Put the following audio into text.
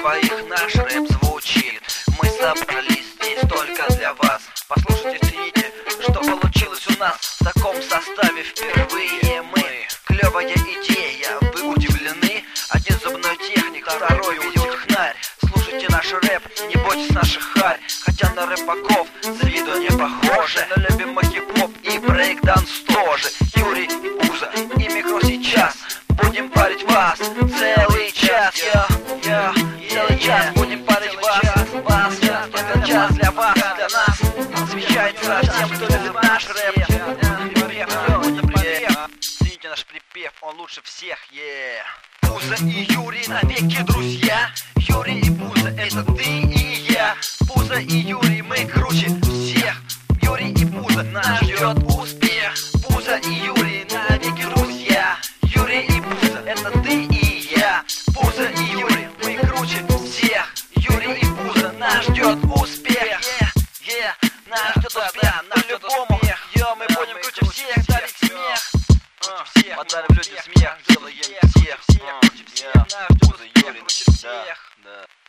двоих наш рэп звучит. Мы собрались здесь только для вас. Послушайте, цените, что получилось у нас в таком составе впервые мы. Клевая идея, вы удивлены? Один зубной техник, второй видеотехнарь. Слушайте наш рэп, не бойтесь наших харь. Хотя на рэпаков с виду не похожи, но любим мы хип-хоп и брейк-данс тоже. Юрий и Пузо и Микро сейчас будем парить вас целый час. Целый час будем парить вас. Этот час для вас, для нас. Освещается всем, кто любит наш рэп. Цените наш припев, он лучше всех, Пузо и Юрий навеки друзья. Юрий и Пузо, это ты и я. Пузо и Юрий, мы круче всех. Юрий и Пузо, нас ждет успех. Пузо и Юрий навеки друзья. Юрий и Пузо, это ты и я. Пузо и Юрий, мы круче всех. Юрий и Пузо, нас ждет успех. Нас ждет успех, по-любому. Мы будем круче всех, дарить смех. Подарим людям смех, делаем всех. Нас ждет успех, круче всех.